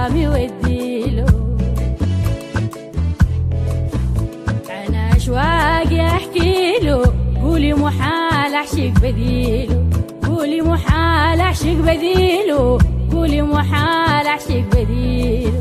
كلامي وديله عن أشواقي أحكيله. قولي محال أعشق بديله، قولي محال أعشق بديله، قولي محال أعشق بديله.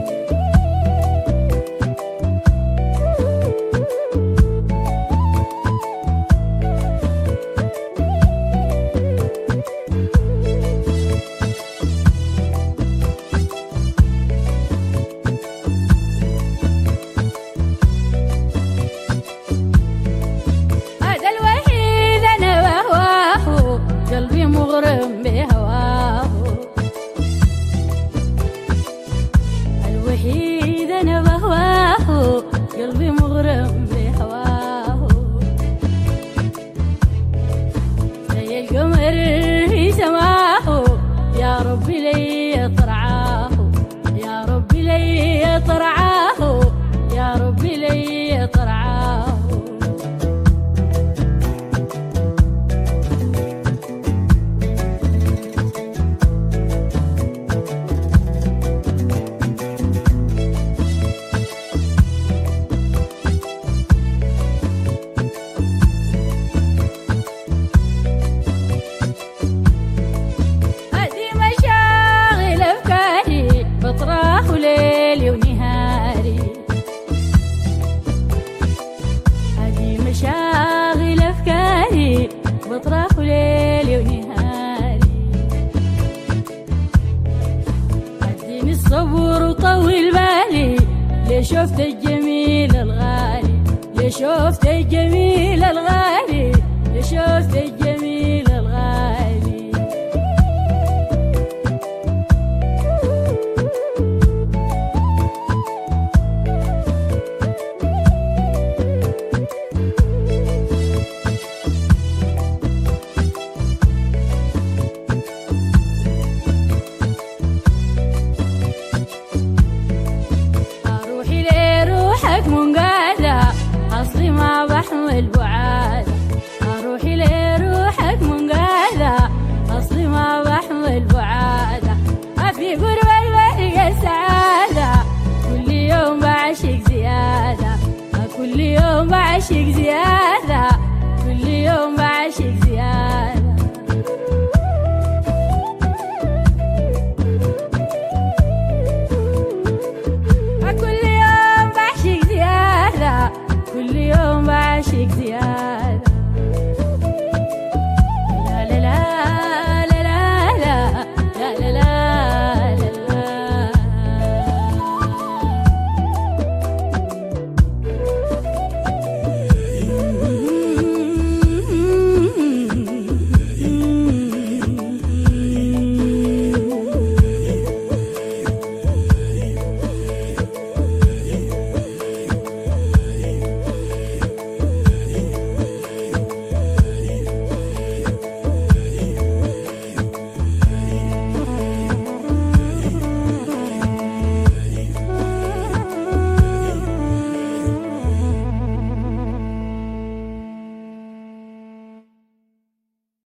هذا الوحيد أنا بهواه، قلبي مغرم بهواه. الوحيد أنا بهواه، قلبي مغرم بهواه. زي القمر في سماه، يا ربي لي طرعاه، يا ربي لي طرعاه، يا ربي لي طرعاه. بطرح ليلي ونهاري، هذه مشاغل أفكاري، بطرح ليلي ونهاري. اديني الصبر وطول بالي، ليه شفت الجميل الغالي، ليه شفت الجميل الغالي، ليه شفت الجميل الغالي. روحي لروحك منقادة، أصلي ما بحمل بعاد،